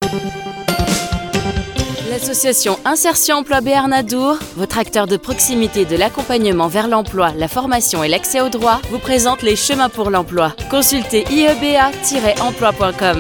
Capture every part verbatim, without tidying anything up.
L'association Insertion Emploi Béarn Adour, votre acteur de proximité de l'accompagnement vers l'emploi, la formation et l'accès au droit, vous présente les chemins pour l'emploi. Consultez i e b a tiret emploi point com.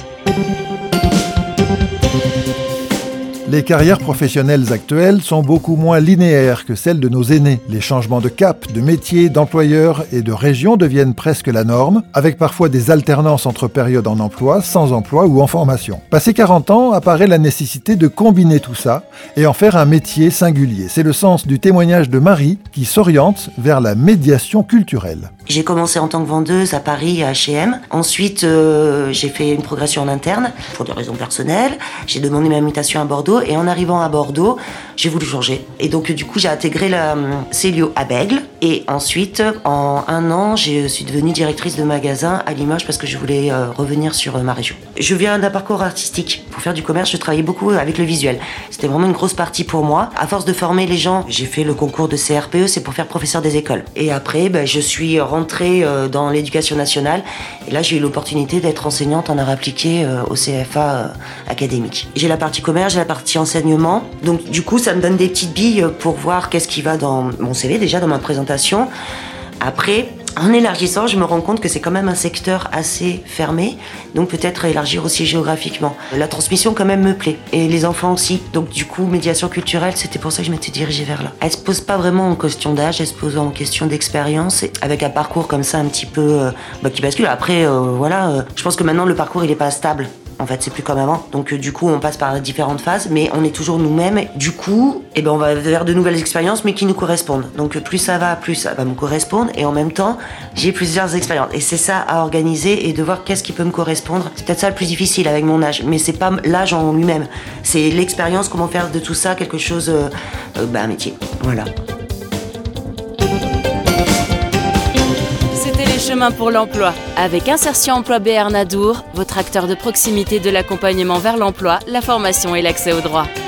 Les carrières professionnelles actuelles sont beaucoup moins linéaires que celles de nos aînés. Les changements de cap, de métier, d'employeur et de région deviennent presque la norme, avec parfois des alternances entre périodes en emploi, sans emploi ou en formation. Passé quarante ans, apparaît la nécessité de combiner tout ça et en faire un métier singulier. C'est le sens du témoignage de Marie qui s'oriente vers la médiation culturelle. J'ai commencé en tant que vendeuse à Paris, à H et M. Ensuite, euh, j'ai fait une progression en interne pour des raisons personnelles. J'ai demandé ma mutation à Bordeaux et en arrivant à Bordeaux, j'ai voulu changer. Et donc, du coup, j'ai intégré la Célio à Bègle. Et ensuite, en un an, je suis devenue directrice de magasin à Limoges parce que je voulais euh, revenir sur euh, ma région. Je viens d'un parcours artistique. Pour faire du commerce, je travaillais beaucoup avec le visuel. C'était vraiment une grosse partie pour moi. À force de former les gens, j'ai fait le concours de C R P E, c'est pour faire professeur des écoles. Et après, ben, je suis rentrée euh, dans l'éducation nationale. Et là, j'ai eu l'opportunité d'être enseignante en art appliqué euh, au C F A euh, académique. J'ai la partie commerce, j'ai la partie enseignement. Donc, du coup, ça me donne des petites billes pour voir qu'est-ce qui va dans mon C V, déjà dans ma présentation. Après, en élargissant, je me rends compte que c'est quand même un secteur assez fermé, donc peut-être élargir aussi géographiquement. La transmission quand même me plaît, et les enfants aussi. Donc du coup, médiation culturelle, c'était pour ça que je m'étais dirigée vers là. Elle se pose pas vraiment en question d'âge, elle se pose en question d'expérience, avec un parcours comme ça un petit peu euh, bah, qui bascule. Après, euh, voilà, euh, je pense que maintenant le parcours il est pas stable. En fait, c'est plus comme avant. Donc, euh, du coup, on passe par différentes phases, mais on est toujours nous-mêmes. Du coup, eh ben, on va vers de nouvelles expériences, mais qui nous correspondent. Donc, plus ça va, plus ça va me correspondre. Et en même temps, j'ai plusieurs expériences. Et c'est ça à organiser et de voir qu'est-ce qui peut me correspondre. C'est peut-être ça le plus difficile avec mon âge. Mais c'est pas l'âge en lui-même. C'est l'expérience, comment faire de tout ça quelque chose, euh, euh, bah, un métier. Voilà. Chemin pour l'emploi. Avec Insertion Emploi Béarn Adour, votre acteur de proximité de l'accompagnement vers l'emploi, la formation et l'accès au droit.